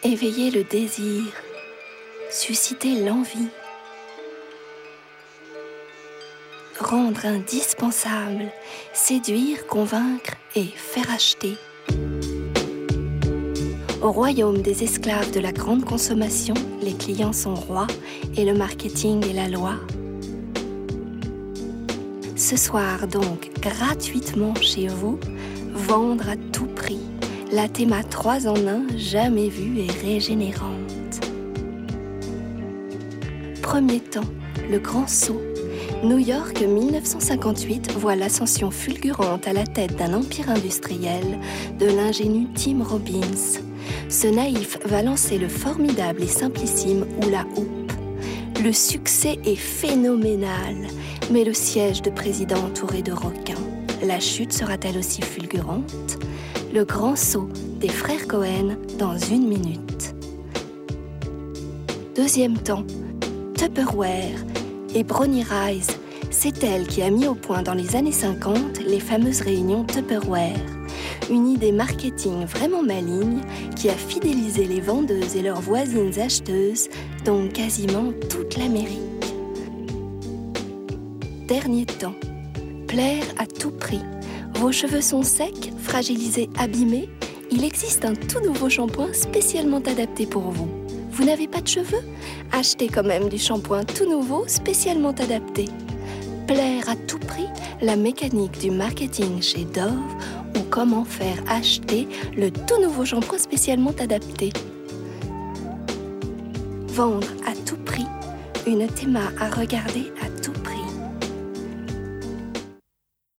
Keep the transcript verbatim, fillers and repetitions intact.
Éveiller le désir, susciter l'envie, rendre indispensable, séduire, convaincre et faire acheter. Au royaume des esclaves de la grande consommation, les clients sont rois et le marketing est la loi. Ce soir donc, gratuitement chez vous, vendre à tout prix. La Théma trois en un, jamais vue et régénérante. Premier temps, le grand saut. New York mille neuf cent cinquante-huit voit l'ascension fulgurante à la tête d'un empire industriel de l'ingénu Tim Robbins. Ce naïf va lancer le formidable et simplissime hula hoop. Le succès est phénoménal, mais le siège de président entouré de requins. La chute sera-t-elle aussi fulgurante ? Le grand saut des frères Cohen dans une minute. Deuxième temps, Tupperware et Brownie Rice. C'est elle qui a mis au point dans les années cinquante les fameuses réunions Tupperware. Une idée marketing vraiment maligne qui a fidélisé les vendeuses et leurs voisines acheteuses dans quasiment toute l'Amérique. Dernier temps, plaire à tout prix. Vos cheveux sont secs, fragilisés, abîmés. Il existe un tout nouveau shampoing spécialement adapté pour vous. Vous n'avez pas de cheveux ? Achetez quand même du shampoing tout nouveau spécialement adapté. Plaire à tout prix, la mécanique du marketing chez Dove ou comment faire acheter le tout nouveau shampoing spécialement adapté. Vendre à tout prix, une Théma à regarder